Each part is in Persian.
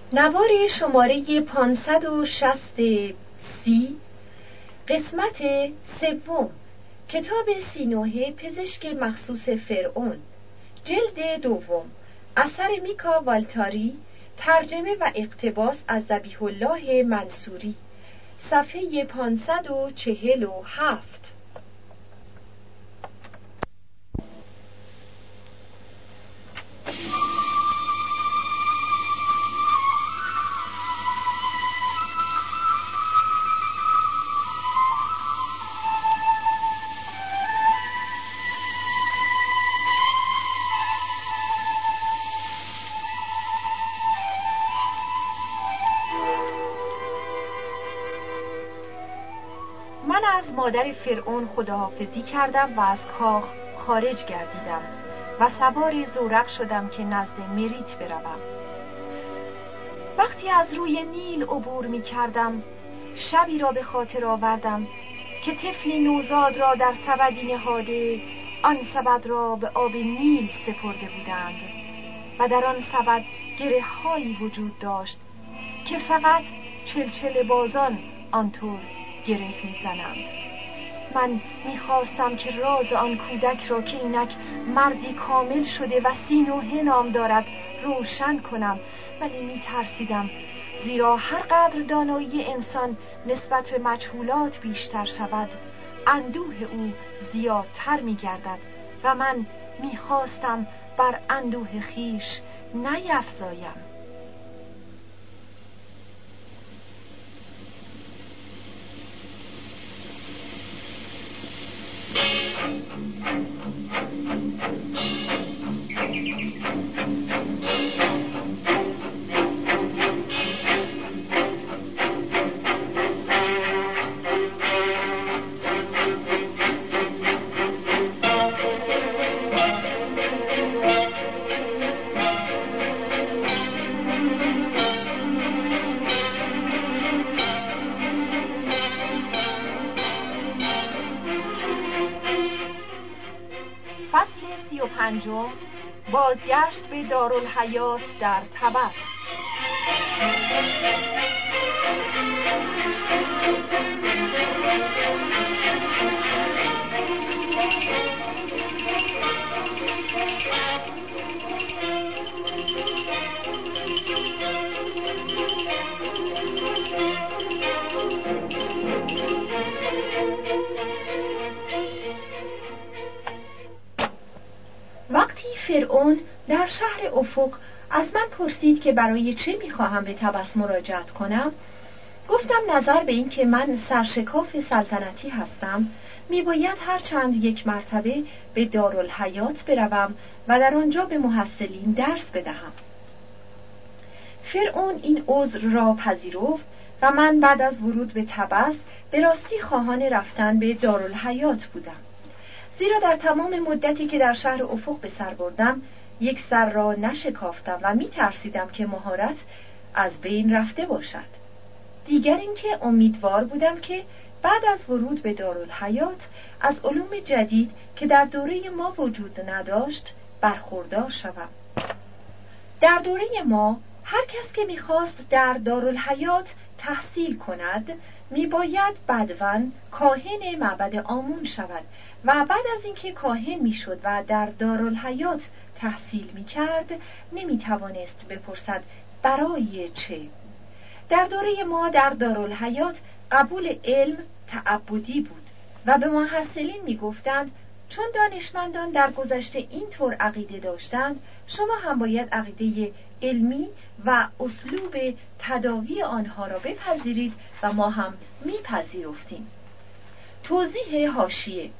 نوار شماره 560 قسمت سوم، کتاب سینوحه پزشک مخصوص فرعون، جلد دوم، اثر میکا والتاری، ترجمه و اقتباس از ذبیح الله منصوری، صفحه 547. من از مادر فرعون خداحافظی کردم و از کاخ خارج گردیدم و سوار زورق شدم که نزد مریت بروم. وقتی از روی نیل عبور می کردم، شبی را به خاطر آوردم که طفلی نوزاد را در سبدی نهاده، آن سبد را به آب نیل سپرده بودند و در آن سبد گره هایی وجود داشت که فقط چلچل بازان آنطور گره می‌زنند. من می‌خواستم که راز آن کودک را که اینک مردی کامل شده و سینوحه نام دارد روشن کنم، ولی می‌ترسیدم، زیرا هر قدر دانایی انسان نسبت به مجهولات بیشتر شود، اندوه او زیادتر می‌گردد و من می‌خواستم بر اندوه خیش نیفزایم. پنجم، بازگشت به دارالحیات در طبس. فرعون در شهر افق از من پرسید که برای چه میخواهم به طبس مراجعت کنم. گفتم نظر به این که من سرشکاف سلطنتی هستم، میباید هر چند یک مرتبه به دارالحیات بروم و در آنجا به محصلین درس بدهم. فرعون این عذر را پذیرفت و من بعد از ورود به طبس به راستی خواهان رفتن به دارالحیات بودم، زیرا در تمام مدتی که در شهر افق به سر بردم یک سر را نشکافتم و می ترسیدم که مهارت از بین رفته باشد. دیگر اینکه امیدوار بودم که بعد از ورود به دارالحیات از علوم جدید که در دوره ما وجود نداشت برخوردار شوم. در دوره ما هر کس که می‌خواست در دارالحیات تحصیل کند میباید بدون کاهن معبد آمون شود و بعد از اینکه کاهن میشد و در دارالحیات تحصیل میکرد نمیتوانست بپرسد برای چه. در دوره ما در دارالحیات قبول علم تعبدی بود و به محصلین میگفتند چون دانشمندان در گذشته اینطور عقیده داشتند، شما هم باید عقیده علمی و اسلوب تداوی آنها را بپذیرید و ما هم میپذیرفتیم. توضیح حاشیه: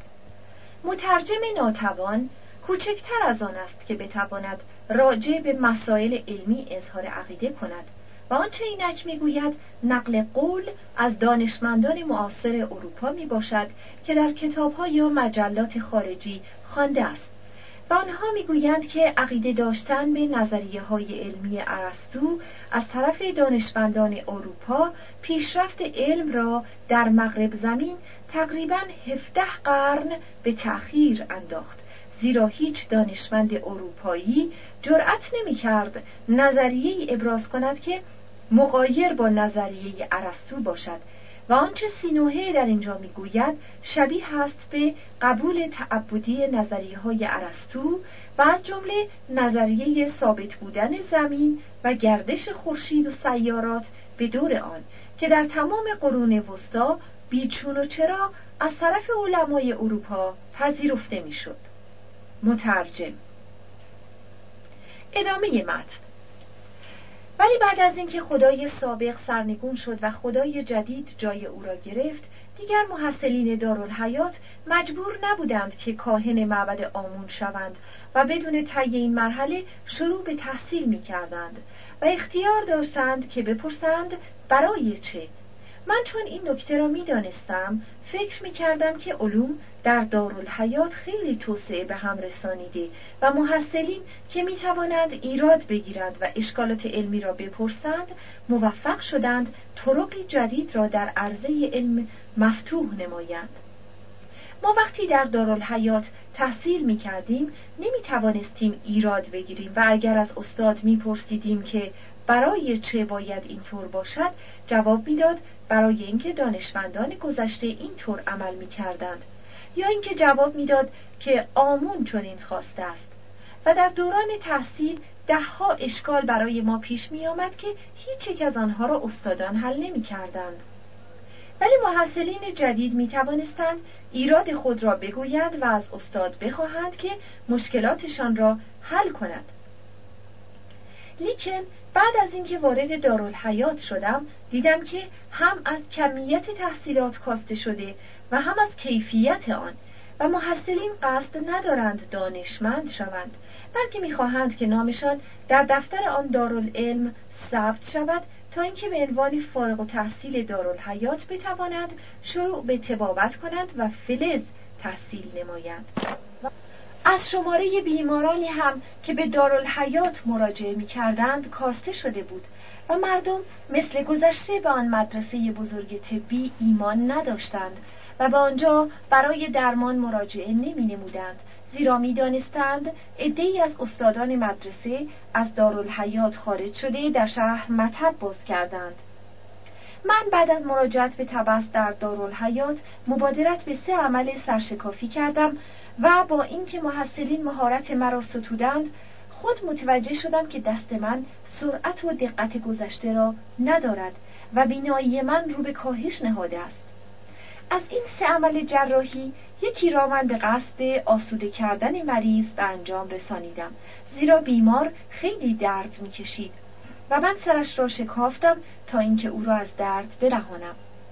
مترجم ناتوان کوچکتر از آن است که بتواند راجع به مسائل علمی اظهار عقیده کند و آنچه اینک میگوید نقل قول از دانشمندان معاصر اروپا میباشد که در کتاب‌ها یا مجلات خارجی خوانده است و آنها میگویند که عقیده داشتن به نظریه‌های علمی ارسطو از طرف دانشمندان اروپا پیشرفت علم را در مغرب زمین تقریباً 17 قرن به تأخیر انداخت زیرا هیچ دانشمند اروپایی جرأت نمی‌کرد نظریه‌ای ابراز کند که مغایر با نظریه ارسطو باشد و آنچه سینوحه در اینجا میگوید شبیه است به قبول تعبدی نظریه‌های ارسطو و از جمله نظریه ثابت بودن زمین و گردش خورشید و سیارات به دور آن که در تمام قرون وسطا بیچون و چرا از طرف علمای اروپا پذیرفته میشد. مترجم. ادامه متن. ولی بعد از اینکه خدای سابق سرنگون شد و خدای جدید جای او را گرفت، دیگر محصلین دارالحیات مجبور نبودند که کاهن معبد آمون شوند و بدون طی این مرحله شروع به تحصیل می‌کردند و اختیار داشتند که بپرسند برای چه. من چون این نکته را می‌دانستم، فکر می‌کردم که علوم در دارالحیات خیلی توسعه به هم رسانیده و محصلین که می‌توانند ایراد بگیرند و اشکالات علمی را بپرسند، موفق شدند طرقی جدید را در عرصه علم مفتوح نمایند. ما وقتی در دارالحیات تحصیل می‌کردیم، نمی‌توانستیم ایراد بگیریم و اگر از استاد می‌پرسیدیم که برای چه باید اینطور باشد، جواب می‌داد برای اینکه دانشمندان گذشته اینطور عمل می‌کردند، یا اینکه جواب می‌داد که آمون چنین خواسته است. و در دوران تحصیل ده‌ها اشکال برای ما پیش می‌آمد که هیچ یک از آنها را استادان حل نمی‌کردند. ولی محصلین جدید می‌توانستند ایراد خود را بگویند و از استاد بخواهند که مشکلاتشان را حل کند. لیکن بعد از اینکه وارد دارالحیات شدم، دیدم که هم از کمیت تحصیلات کاسته شده و هم از کیفیت آن و محصلین قصد ندارند دانشمند شوند، بلکه می‌خواهند که نامشان در دفتر آن دارالعلم ثبت شود تا اینکه به عنوان فارغ التحصیل دارالحیات بتوانند شروع به طبابت کنند و فلز تحصیل نمایند. از شماره بیمارانی هم که به دارالحیات مراجعه می‌کردند کاسته شده بود و مردم مثل گذشته به آن مدرسه بزرگ طبی ایمان نداشتند و به آنجا برای درمان مراجعه نمی‌نمودند، زیرا می‌دانستند عده‌ای از استادان مدرسه از دارالحیات خارج شده در شهر مطب باز کردند. من بعد از مراجعت به طبس در دارالحیات مبادرت به 3 عمل سرشکافی کردم و با اینکه محصلین مهارت مرا ستودند، خود متوجه شدم که دست من سرعت و دقت گذشته را ندارد و بینایی من رو به کاهش نهاده است. از این 3 عمل جراحی یکی را من به قصد آسوده کردن مریض به انجام رسانیدم، زیرا بیمار خیلی درد می‌کشید و من سرش را شکافتم تا اینکه او را از درد برهانم.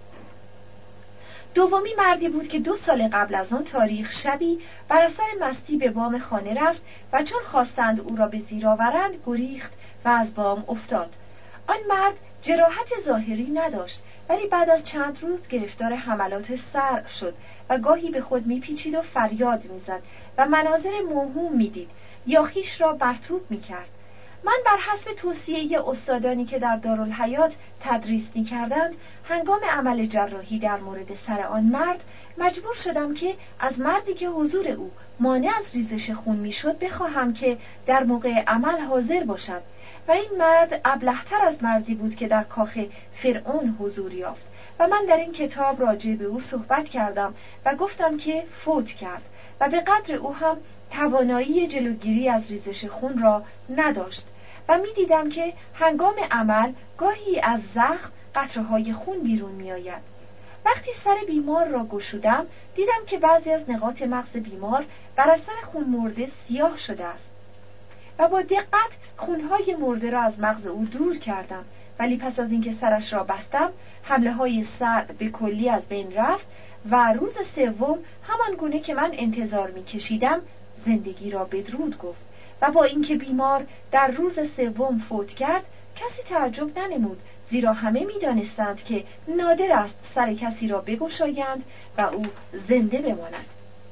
دومی مردی بود که 2 سال قبل از آن تاریخ شبی بر اثر مستی به بام خانه رفت و چون خواستند او را به زیر آورند گریخت و از بام افتاد. آن مرد جراحت ظاهری نداشت، ولی بعد از چند روز گرفتار حملات سر شد و گاهی به خود میپیچید و فریاد میزد و مناظر موهوم میدید یا خویش را مرطوب میکرد. من بر حسب توصیه استادانی که در دارالحیات تدریس می‌کردند، هنگام عمل جراحی در مورد سر آن مرد مجبور شدم که از مردی که حضور او مانع از ریزش خون میشد بخواهم که در موقع عمل حاضر باشد و این مرد ابله‌تر از مردی بود که در کاخ فرعون حضور یافت و من در این کتاب راجع به او صحبت کردم و گفتم که فوت کرد و به قدر او هم توانایی جلوگیری از ریزش خون را نداشت و می دیدم که هنگام عمل گاهی از زخم قطره‌های خون بیرون می آید. وقتی سر بیمار را گشودم دیدم که بعضی از نقاط مغز بیمار بر اثر خون مرده سیاه شده است و با دقت خونهای مرده را از مغز او دور کردم، ولی پس از اینکه سرش را بستم حمله‌های سر به کلی از بین رفت و روز سوم همان گونه که من انتظار می کشیدم زندگی را بدرود گفت و با اینکه بیمار در روز سوم فوت کرد کسی تعجب ننمود، زیرا همه می‌دانستند که نادر است سر کسی را بگشایند و او زنده بماند.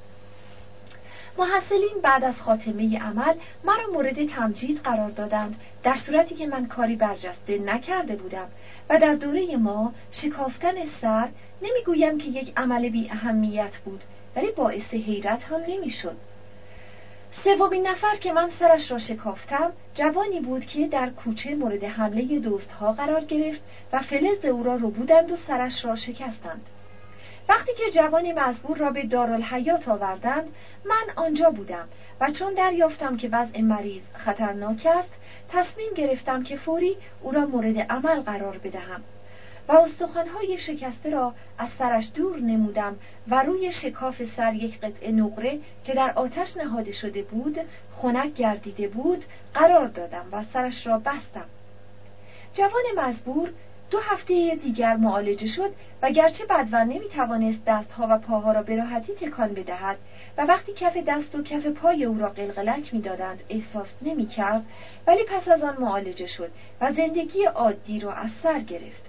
محصلین بعد از خاتمه عمل مرا مورد تمجید قرار دادند، در صورتی که من کاری برجسته نکرده بودم و در دوره ما شکافتن سر نمیگویم که یک عمل بی اهمیت بود، ولی باعث حیرت هم نمیشد. سومین نفر که من سرش را شکافتم جوانی بود که در کوچه مورد حمله دزدها قرار گرفت و فلز او را ربودند و سرش را شکستند. وقتی که جوان مزبور را به دارالحیات آوردند من آنجا بودم و چون دریافتم که وضع مریض خطرناک است تصمیم گرفتم که فوری او را مورد عمل قرار بدهم و استخوان‌های شکسته را از سرش دور نمودم و روی شکاف سر یک قطعه نقره که در آتش نهاده شده بود خنک گردیده بود قرار دادم و سرش را بستم. جوان مزبور 2 هفته دیگر معالجه شد و گرچه بدون نمی‌توانست دستها و پاها را به راحتی تکان بدهد و وقتی کف دست و کف پای او را قلقلک می‌دادند احساس نمی‌کرد، ولی پس از آن معالجه شد و زندگی عادی را از سر گرفت.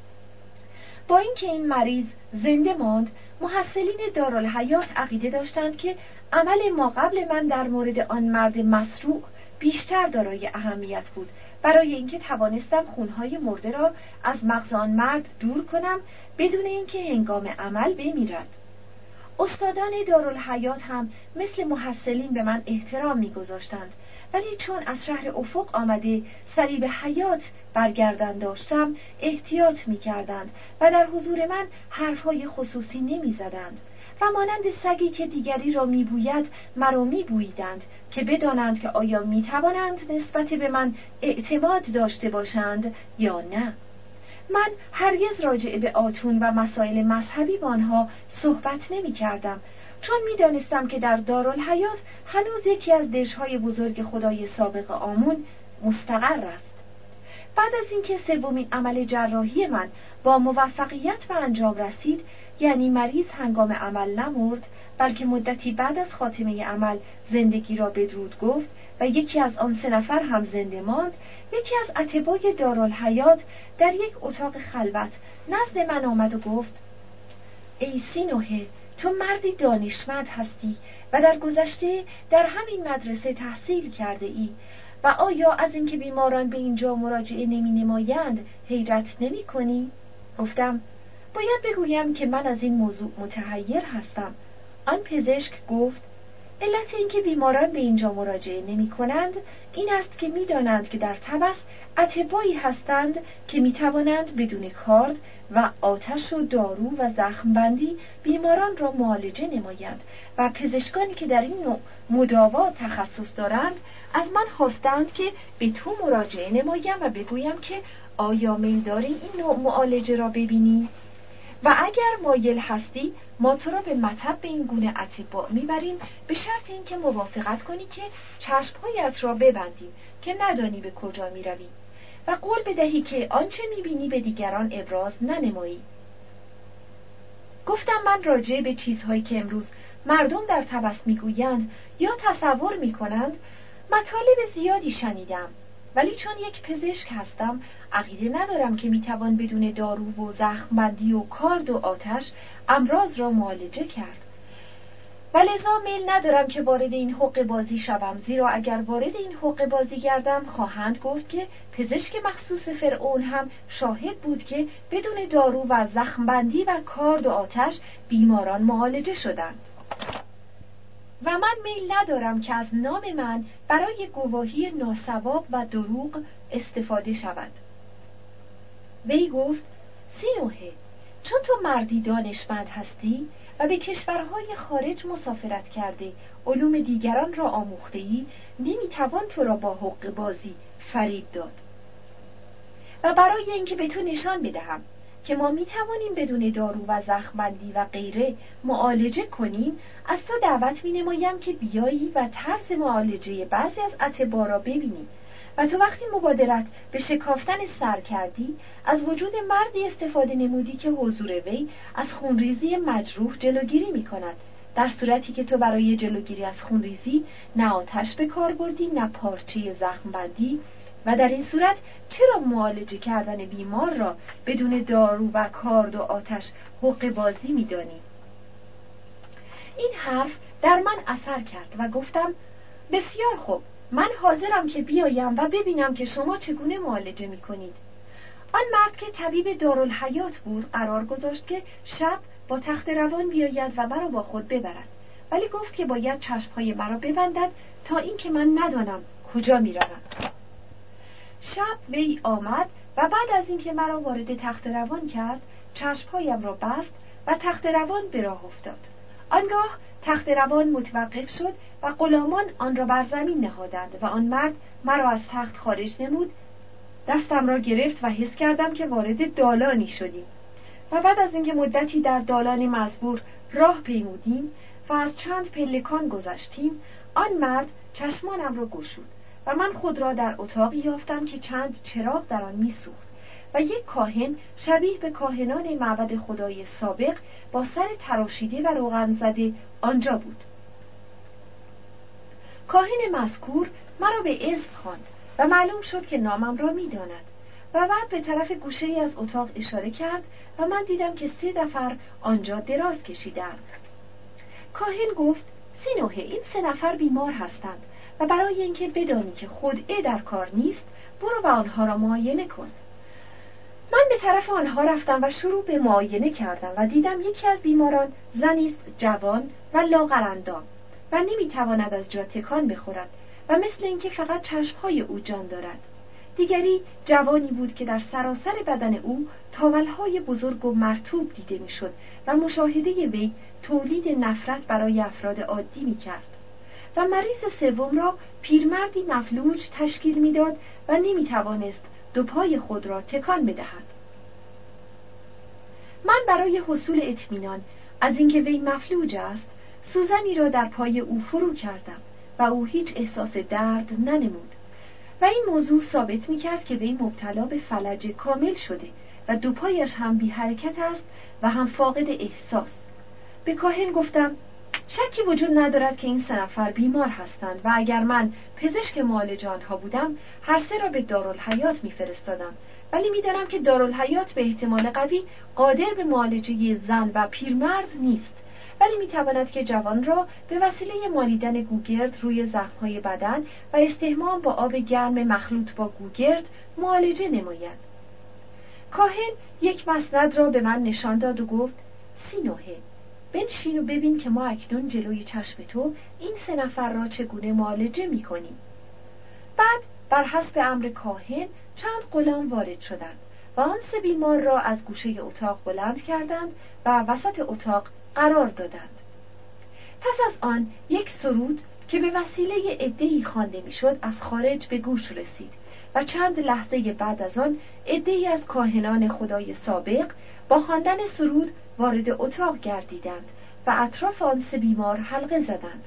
با اینکه این مریض زنده ماند، محصلین دارالحیات عقیده داشتند که عمل ما قبل من در مورد آن مرد مسروع بیشتر دارای اهمیت بود، برای اینکه توانستم خونهای مرده را از مغز آن مرد دور کنم بدون اینکه هنگام عمل بمیرد. استادان دارالحیات هم مثل محصلین به من احترام می‌گذاشتند، ولی چون از شهر افق آمده سری به حیات برگردن داشتم احتیاط می‌کردند و در حضور من حرفهای خصوصی نمی‌زدند و مانند سگی که دیگری را می‌بوید مرا می‌بوییدند که بدانند که آیا می‌توانند نسبت به من اعتماد داشته باشند یا نه. من هرگز راجع به آتون و مسائل مذهبی با آنها صحبت نمی‌کردم، چون می‌دانستم که در دارالحیات هنوز یکی از دژهای بزرگ خدای سابق آمون مستقر است. بعد از اینکه سومین عمل جراحی من با موفقیت به انجام رسید، یعنی مریض هنگام عمل نمرد، بلکه مدتی بعد از خاتمه عمل زندگی را بدرود گفت و یکی از آن 3 نفر هم زنده ماند، یکی از اطبای دارالحیات در یک اتاق خلوت نزد من آمد و گفت: ای سینوحه، تو مردی دانشمند هستی و در گذشته در همین مدرسه تحصیل کرده ای و آیا از اینکه بیماران به اینجا مراجعه نمی نمایند حیرت نمی کنی؟ گفتم: باید بگویم که من از این موضوع متحیر هستم. آن پزشک گفت: علت اینکه بیماران به اینجا مراجعه نمی کنند این است که می دانند که در طبس اطبایی هستند که می توانند بدون کارد و آتش و دارو و زخمبندی بیماران را معالجه نمایند و پزشکانی که در این نوع مداوا تخصص دارند از من خواستند که به تو مراجعه نمایم و بگویم که آیا میل داری این نوع معالجه را ببینی؟ و اگر مایل هستی ما تو را به مطب این گونه اطباء میبریم به شرط اینکه موافقت کنی که چشمهایت را ببندیم که ندانی به کجا میروی و قول بدهی که آنچه میبینی به دیگران ابراز ننمایی. گفتم من راجع به چیزهایی که امروز مردم در طبس میگویند یا تصور میکنند مطالب زیادی شنیدم، ولی چون یک پزشک هستم عقیده ندارم که میتوان بدون دارو و زخمبندی و کارد و آتش امراض را معالجه کرد. ولذا میل ندارم که وارد این حقه بازی شوم، زیرا اگر وارد این حقه بازی گردم خواهند گفت که پزشک مخصوص فرعون هم شاهد بود که بدون دارو و زخمبندی و کارد و آتش بیماران معالجه شدند. و من میل ندارم که از نام من برای گواهی ناسواب و دروغ استفاده شود. وی گفت: سینوحه، چون تو مردی دانشمند هستی و به کشورهای خارج مسافرت کرده علوم دیگران را آموخته‌ای، نمیتوان تو را با حقه بازی فریب داد. و برای اینکه به تو نشان بدهم که ما میتوانیم بدون دارو و زخمبندی و غیره معالجه کنیم، از تو دعوت مینمایم که بیایی و طرز معالجه بعضی از اطباء را ببینی و تو وقتی مبادرت به شکافتن سر کردی از وجود مردی استفاده نمودی که حضور وی از خونریزی مجروح جلوگیری می‌کند، در صورتی که تو برای جلوگیری از خونریزی نه آتش به کار بردی نه پارچه زخمبندی، و در این صورت چرا معالجه کردن بیمار را بدون دارو و کارد و آتش حقه بازی می‌دانی؟ این حرف در من اثر کرد و گفتم: بسیار خوب، من حاضرم که بیایم و ببینم که شما چگونه معالجه می‌کنید. آن مرد که طبیب دارالحیات بود قرار گذاشت که شب با تخت روان بیاید و مرا با خود ببرد ولی گفت که باید چشمهای مرا ببندد تا اینکه من ندانم کجا می‌روم. شب وی آمد و بعد از اینکه مرا وارد تخت روان کرد چشمهایم را بست و تخت روان به راه افتاد. آنگاه تخت روان متوقف شد و غلامان آن را بر زمین نهادند و آن مرد مرا از تخت خارج نمود. دستم را گرفت و حس کردم که وارد دالانی شدیم و بعد از اینکه مدتی در دالان مزبور راه پیمودیم و از چند پلکان گذشتیم، آن مرد چشمانم را گشود و من خود را در اتاقی یافتم که چند چراغ در آن می‌سوخت و یک کاهن شبیه به کاهنان معبد خدای سابق با سر تراشیده و روغن زده آنجا بود. کاهن مذکور مرا به اذن خواند و معلوم شد که نامم را می‌داند و بعد به طرف گوشه‌ای از اتاق اشاره کرد و من دیدم که 3 نفر آنجا دراز کشیدند. کاهن گفت: سینوهه، این 3 نفر بیمار هستند و برای اینکه بدانی که خدعه در کار نیست برو و آنها را معاینه کن. من به طرف آنها رفتم و شروع به معاینه کردم و دیدم یکی از بیماران زنی است جوان و لاغرندام و نمیتواند از جا تکان بخورد و مثل اینکه فقط چشمهای او جان دارد. دیگری جوانی بود که در سراسر بدن او تاولهای بزرگ و مرطوب دیده میشد و مشاهده وی تولید نفرت برای افراد عادی میکرد. و مریض سوم را پیرمردی مفلوج تشکیل میداد و نمیتوانست 2 پای خود را تکان بدهد. من برای حصول اطمینان از اینکه وی مفلوج است سوزنی را در پای او فرو کردم و او هیچ احساس درد ننمود و این موضوع ثابت میکرد که وی مبتلا به فلج کامل شده و 2 پایش هم بی حرکت است و هم فاقد احساس. به کاهن گفتم: شکی وجود ندارد که این 3 نفر بیمار هستند و اگر من پزشک معالج آنها بودم هر 3 را به دارالحیات میفرستادم، ولی میدانم که دارالحیات به احتمال قوی قادر به معالجه زن و پیرمرد نیست، ولی میتواند که جوان را به وسیله مالیدن گوگرد روی زخمهای بدن و استحمام با آب گرم مخلوط با گوگرد معالجه نماید. کاهن یک مسند را به من نشان داد و گفت: سینوهه، بنشین و ببین که ما اکنون جلوی چشم تو این 3 نفر را چگونه معالجه می‌کنیم. بعد بر حسب امر کاهن چند غلام وارد شدند و آن 3 بیمار را از گوشه اتاق بلند کردند و وسط اتاق قرار دادند. پس از آن یک سرود که به وسیله عده‌ای خوانده میشد از خارج به گوش رسید و چند لحظه بعد از آن عده‌ای از کاهنان خدای سابق با خواندن سرود وارد اتاق گردیدند و اطراف آن 3 بیمار حلقه زدند.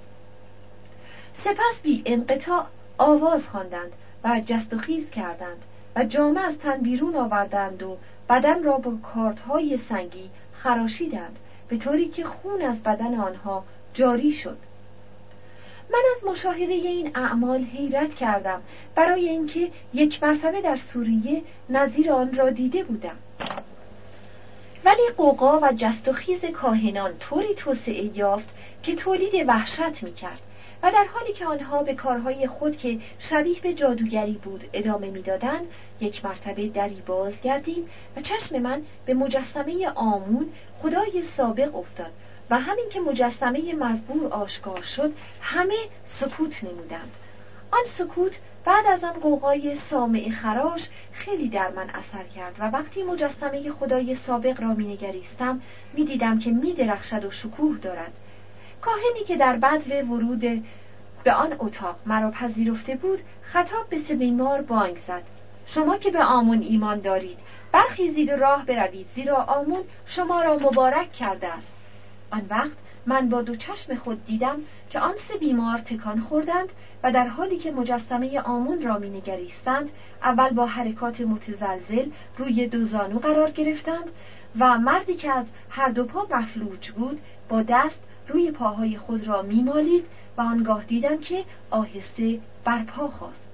سپس بی انقطاع آواز خواندند و جست و خیز کردند و جامه از تن بیرون آوردند و بدن را با کاردهای سنگی خراشیدند به طوری که خون از بدن آنها جاری شد. من از مشاهده این اعمال حیرت کردم، برای اینکه یک مرتبه در سوریه نظیر آن را دیده بودم. ولی غوغا و جست و خیز کاهنان طوری توسعه یافت که تولید وحشت می‌کرد و در حالی که آنها به کارهای خود که شبیه به جادوگری بود ادامه می‌دادند، یک مرتبه دری باز گردید و چشم من به مجسمه آمون خدای سابق افتاد و همین که مجسمه مزبور آشکار شد همه سکوت نمودند. آن سکوت بعد از آن غوغای سامع خراش خیلی در من اثر کرد و وقتی مجسمه خدای سابق را می‌نگریستم می‌دیدم که می‌درخشد و شکوه دارد. کاهنی که در بدو ورود به آن اتاق مرا پذیرفته بود خطاب به 3 بیمار بانگ زد: شما که به آمون ایمان دارید برخیزید و راه بروید، زیرا آمون شما را مبارک کرده است. آن وقت من با 2 چشم خود دیدم که آن 3 بیمار تکان خوردند و در حالی که مجسمه آمون را می‌نگریستند اول با حرکات متزلزل روی 2 زانو قرار گرفتند و مردی که از هر 2 پا مفلوج بود با دست روی پاهای خود را می‌مالید و آنگاه دیدم که آهسته برپا خاست.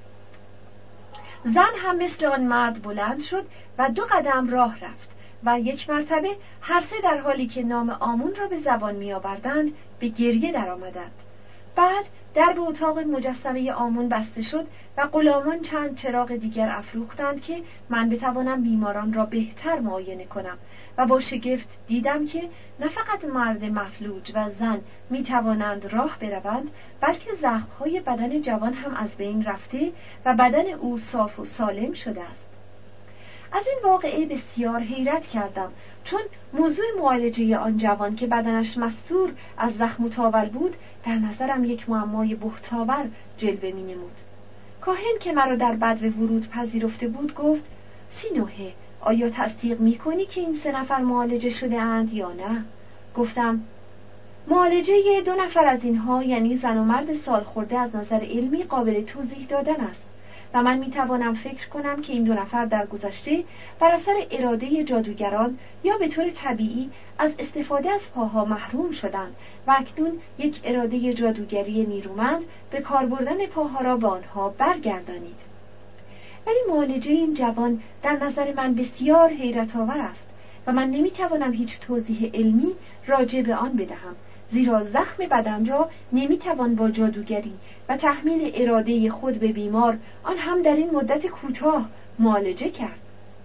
زن هم مثل آن مرد بلند شد و 2 قدم راه رفت و یک مرتبه هر 3 در حالی که نام آمون را به زبان می‌آوردند به گریه درآمدند. بعد در به اتاق مجسمه آمون بسته شد و غلامان چند چراغ دیگر افروختند که من بتوانم بیماران را بهتر معاینه کنم و با شگفت دیدم که نه فقط مرد مفلوج و زن می توانند راه بروند، بلکه زخم‌های بدن جوان هم از بین رفته و بدن او صاف و سالم شده است. از این واقعه بسیار حیرت کردم، چون موضوع معالجه آن جوان که بدنش مستور از زخم و تاول بود در نظرم یک معمای بهت‌آور جلوه می‌نمود. کاهن که مرا در بدو ورود پذیرفته بود گفت: سینوهه، آیا تصدیق می‌کنی که این 3 نفر معالجه شده اند یا نه؟ گفتم: معالجه 2 نفر از اینها، یعنی زن و مرد سالخورده، از نظر علمی قابل توضیح دادن است و من میتوانم فکر کنم که این 2 نفر در گذشته بر اثر اراده جادوگران یا به طور طبیعی از استفاده از پاها محروم شدند و اکنون یک اراده جادوگری نیرومند به کار بردن پاها را به آنها برگردانید. ولی معالجه این جوان در نظر من بسیار حیرت آور است و من نمیتوانم هیچ توضیح علمی راجع به آن بدهم، زیرا زخم بدن را نمیتوان با جادوگری و تحمیل اراده خود به بیمار، آن هم در این مدت کوتاه، معالجه کرد.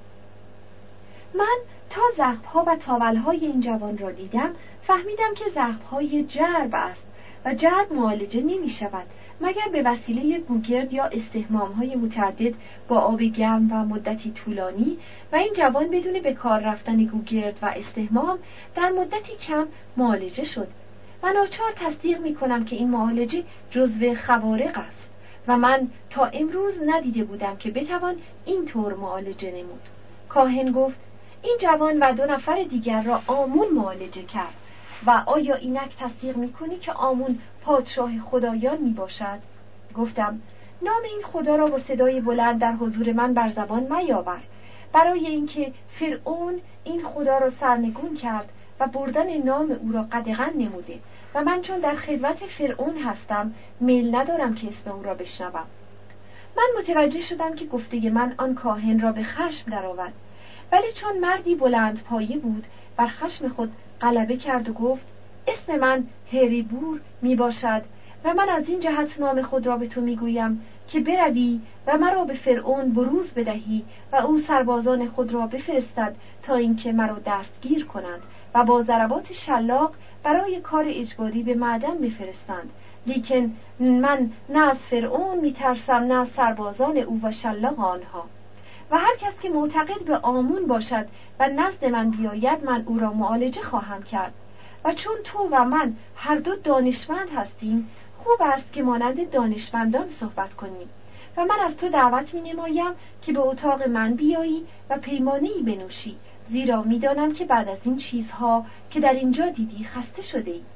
من تا زخم‌ها و تاول‌های این جوان را دیدم فهمیدم که زخم‌های جرب است و جرب معالجه نمی‌شود مگر به وسیله گوگرد یا استحمام‌های متعدد با آب گرم و مدتی طولانی، و این جوان بدون به کار رفتن گوگرد و استحمام در مدتی کم معالجه شد. من ناچار تصدیق می‌کنم که این معالجه جزو خوارق است و من تا امروز ندیده بودم که بتوان این طور معالجه نمود. کاهن گفت: این جوان و 2 نفر دیگر را آمون معالجه کرد و آیا اینک تصدیق می‌کنی که آمون پادشاه خدایان میباشد؟ گفتم: نام این خدا را با صدای بلند در حضور من بر زبان میاور، برای اینکه فرعون این خدا را سرنگون کرد و بردن نام او را قدغن نموده و من چون در خدمت فرعون هستم میل ندارم که اسم او را بشنوم. من متوجه شدم که گفته من آن کاهن را به خشم درآورد، ولی چون مردی بلند پایه بود بر خشم خود غلبه کرد و گفت: اسم من هریبور می باشد و من از این جهت نام خود را به تو می گویم که بروی و مرا به فرعون بروز بدهی و او سربازان خود را بفرستد تا اینکه مرا دستگیر کنند و با ضربات شلاق برای کار اجباری به معدن بفرستند، لیکن من نه از فرعون می ترسم نه از سربازان او و شلاق آنها، و هر کس که معتقد به آمون باشد و نزد من بیاید من او را معالجه خواهم کرد. و چون تو و من هر دو دانشمند هستیم، خوب است که مانند دانشمندان صحبت کنیم و من از تو دعوت می نمایم که به اتاق من بیایی و پیمانه‌ای بنوشی، زیرا می دانم که بعد از این چیزها که در اینجا دیدی خسته شده ای.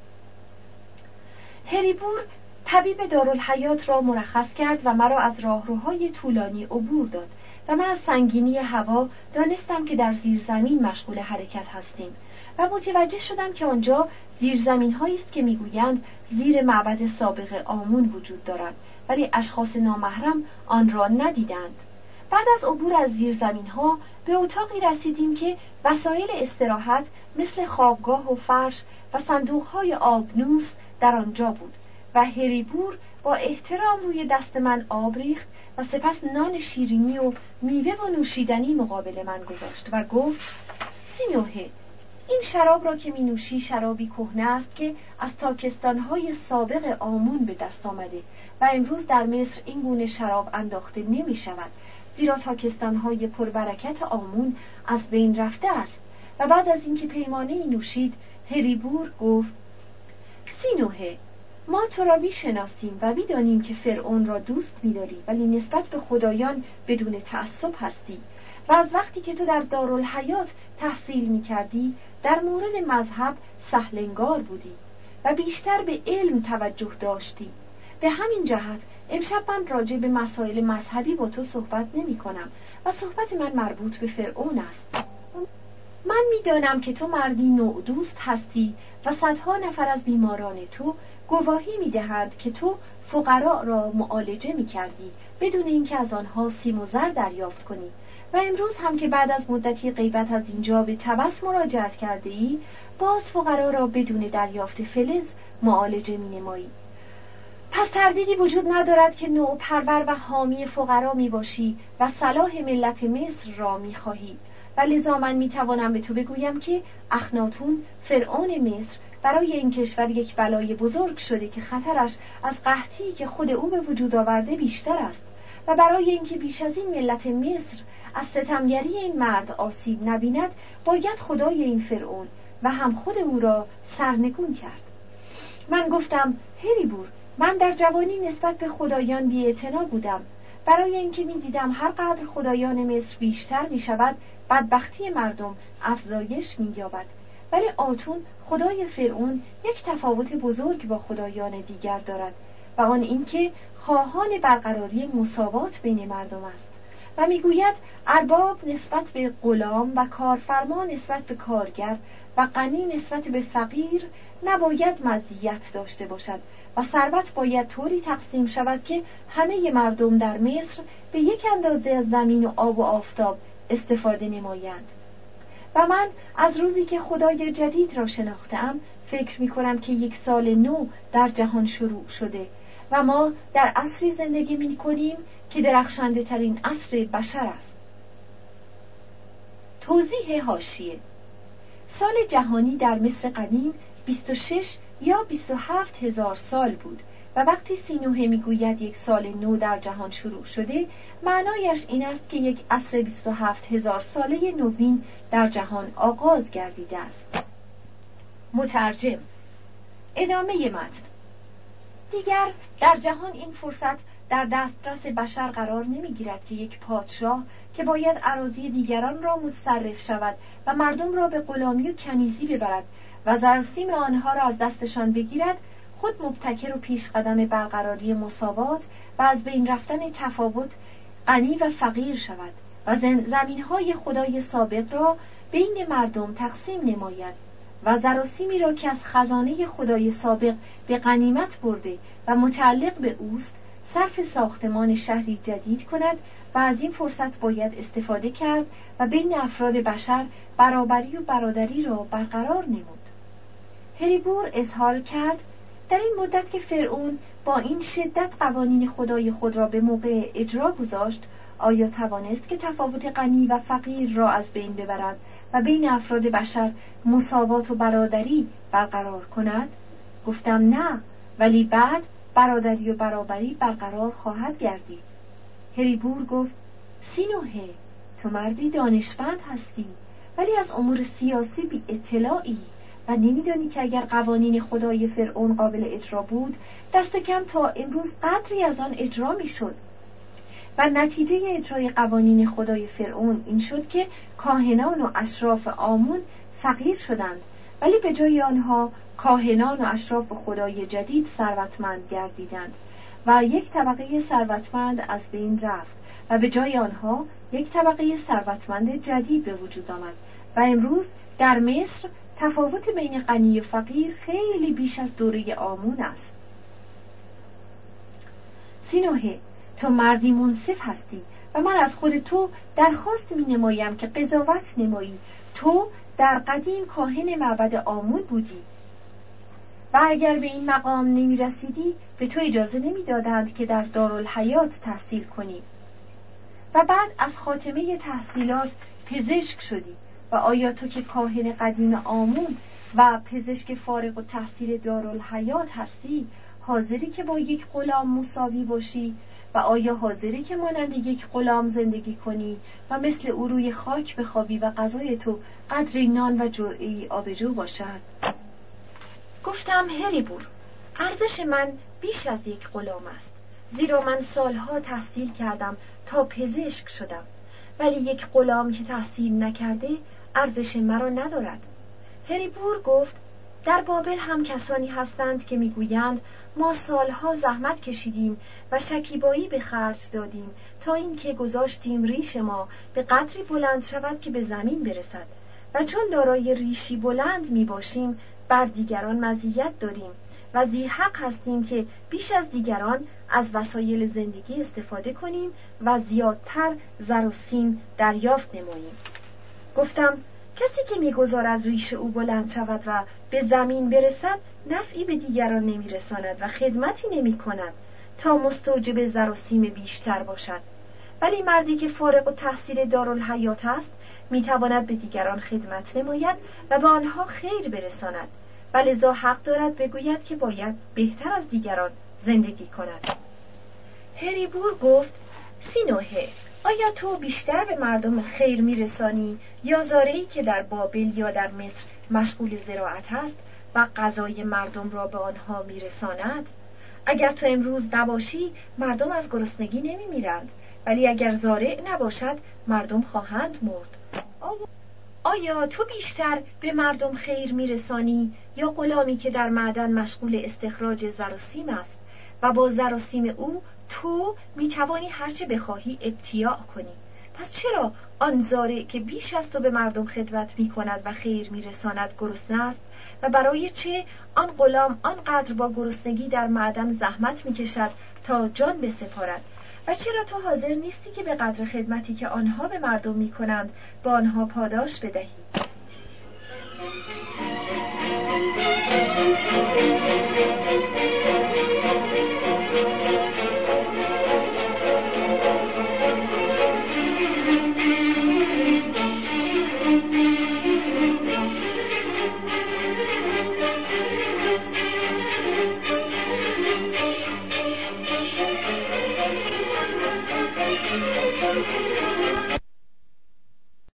هریبور طبیب دارالحیات را مرخص کرد و مرا از راهروهای طولانی عبور داد و من از سنگینی هوا دانستم که در زیرزمین مشغول حرکت هستیم و متوجه شدم که آنجا زیرزمین هایی است که میگویند زیر معبد سابق آمون وجود دارد، ولی اشخاص نامحرم آن را ندیدند. بعد از عبور از زیرزمین ها به اتاقی رسیدیم که وسایل استراحت مثل خوابگاه و فرش و صندوق های آبنوس در آنجا بود و هریبور با احترام روی دست من آب ریخت و سپس نان شیرینی و میوه و نوشیدنی مقابل من گذاشت و گفت: سینوهه، این شراب را که می نوشی شرابی کهنه است که از تاکستان‌های سابق آمون به دست آمده و امروز در مصر این گونه شراب انداخته نمی شود، زیرا تاکستان‌های پربرکت آمون از بین رفته است. و بعد از اینکه پیمانه‌ای نوشید، هریبور گفت: سینوهه، ما تو را می‌شناسیم و می‌دانیم که فرعون را دوست می‌داری، ولی نسبت به خدایان بدون تعصب هستی و از وقتی که تو در دارالحیات تحصیل می‌کردی در مورد مذهب سهلنگار بودی و بیشتر به علم توجه داشتی. به همین جهت امشب من راجع به مسائل مذهبی با تو صحبت نمی‌کنم و صحبت من مربوط به فرعون است. من می‌دانم که تو مردی نوع دوست هستی و صدها نفر از بیماران تو گواهی می‌دهند که تو فقرا را معالجه می‌کردی بدون اینکه از آنها سیم و زر دریافت کنی، و امروز هم که بعد از مدتی غیبت از اینجا به طبس مراجعت کرده ای، باز فقرا را بدون دریافت فلز معالجه می‌نمایی. پس تردیدی وجود ندارد که نوع پرور و حامی فقرا میباشی و صلاح ملت مصر را میخواهی، و لذا من میتوانم به تو بگویم که اخناتون فرعون مصر برای این کشور یک بلای بزرگ شده که خطرش از قحطی که خود او به وجود آورده بیشتر است و برای اینکه بیش از این ملت مصر از ستمگری این مرد آسیب نبیند باید خدای این فرعون و هم خود او را سرنگون کرد. من گفتم هریبور، من در جوانی نسبت به خدایان بی‌اعتنا بودم، برای اینکه می‌دیدم هر قدر خدایان مصر بیشتر می‌شود بدبختی مردم افزایش می‌یابد، ولی آتون خدای فرعون یک تفاوت بزرگ با خدایان دیگر دارد و آن اینکه خواهان برقراری مساوات بین مردم است و میگوید ارباب نسبت به غلام و کارفرما نسبت به کارگر و غنی نسبت به فقیر نباید مزیت داشته باشد و ثروت باید طوری تقسیم شود که همه مردم در مصر به یک اندازه از زمین و آب و آفتاب استفاده نمایند. و من از روزی که خدای جدید را شناختم فکر می کنم که یک سال نو در جهان شروع شده و ما در عصری زندگی می کنیم که درخشنده ترین عصر بشر است. توضیح حاشیه: سال جهانی در مصر قدیم 26 یا 27 هزار سال بود و وقتی سینوحه میگوید یک سال نو در جهان شروع شده، معنایش این است که یک عصر 27 هزار ساله نوین در جهان آغاز گردیده است. مترجم. ادامه متن. دیگر در جهان این فرصت در دسترس بشر قرار نمیگیرد که یک پادشاه که باید اراضی دیگران را متصرف شود و مردم را به غلامی و کنیزی ببرد و زرسیم آنها را از دستشان بگیرد، خود مبتکر و پیش قدم برقراری مساوات و از بین رفتن تفاوت غنی و فقیر شود و زمینهای خدای سابق را بین مردم تقسیم نماید و زراسیمی را که از خزانه خدای سابق به غنیمت برده و متعلق به اوست صرف ساختمان شهری جدید کند و از این فرصت باید استفاده کرد و بین افراد بشر برابری و برادری را برقرار نمود. هریبور اظهار کرد در این مدت که فرعون با این شدت قوانین خدای خود را به موقع اجرا گذاشت، آیا توانست که تفاوت غنی و فقیر را از بین ببرد و بین افراد بشر مساوات و برادری برقرار کند؟ گفتم نه، ولی بعد برادری و برابری برقرار خواهد گردید. هریبور گفت سینوحه، تو مردی دانشمند هستی ولی از امور سیاسی بی اطلاعی و نمیدانی که اگر قوانین خدای فرعون قابل اجرا بود دست کم تا امروز قدری از آن اجرا میشد و نتیجه اجرای قوانین خدای فرعون این شد که کاهنان و اشراف آمون فقیر شدند، ولی به جای آنها کاهنان و اشراف خدای جدید ثروتمند گردیدند و یک طبقه ثروتمند از بین رفت و به جای آنها یک طبقه ثروتمند جدید به وجود آمد و امروز در مصر تفاوت بین غنی و فقیر خیلی بیش از دوره آمون است. سینوحه، تو مردی منصف هستی و من از خود تو درخواست می نمایم که قضاوت نمایی. تو در قدیم کاهن معبد آمون بودی و اگر به این مقام نمی رسیدی به تو اجازه نمی دادند که در دارالحیات تحصیل کنی و بعد از خاتمه تحصیلات پزشک شدی و آیا تو که کاهن قدیم آمون و پزشک فارغ التحصیل دارالحیات هستی حاضری که با یک غلام مساوی باشی و آیا حاضری که مانند یک غلام زندگی کنی و مثل او روی خاک بخوابی و غذای تو قدری نان و جرعه‌ای آبجو باشد؟ گفتم هریبور، ارزش من بیش از یک غلام است، زیرا من سالها تحصیل کردم تا پزشک شدم، ولی یک غلام که تحصیل نکرده ارزش مرا ندارد. هریبور گفت در بابل هم کسانی هستند که میگویند ما سالها زحمت کشیدیم و شکیبایی به خرج دادیم تا اینکه گذاشتیم ریش ما به قدری بلند شود که به زمین برسد و چون دارای ریشی بلند می باشیم بر دیگران مزیت داریم و ذی حق هستیم که بیش از دیگران از وسایل زندگی استفاده کنیم و زیادتر زر و سیم دریافت نماییم. گفتم کسی که میگذارد ریش او بلند شود و به زمین برسد نفعی به دیگران نمیرساند و خدمتی نمی کند تا مستوجب زر و سیم بیشتر باشد، ولی مردی که فارغ التحصیل دارالحیات است میتواند به دیگران خدمت نماید و به آنها خیر برساند و لذا حق دارد بگوید که باید بهتر از دیگران زندگی کند. هری بور گفت: سینوهه، آیا تو بیشتر به مردم خیر میرسانی یا زارعی که در بابل یا در مصر مشغول زراعت است و غذای مردم را به آنها میرساند؟ اگر تو امروز نباشی مردم از گرسنگی نمیمیرند، ولی اگر زارع نباشد مردم خواهند مرد. آیا تو بیشتر به مردم خیر میرسانی یا غلامی که در معدن مشغول استخراج زر و سیم است و با زر و سیم او تو میتوانی هرچه بخواهی ابتیاع کنی؟ پس چرا آن زارع که بیش از تو به مردم خدمت میکند و خیر میرساند گرسنه است و برای چه آن غلام آنقدر با گرسنگی در معدن زحمت میکشد تا جان بسپارد؟ و چرا تو حاضر نیستی که به قدر خدمتی که آنها به مردم میکنند با آنها پاداش بدهی؟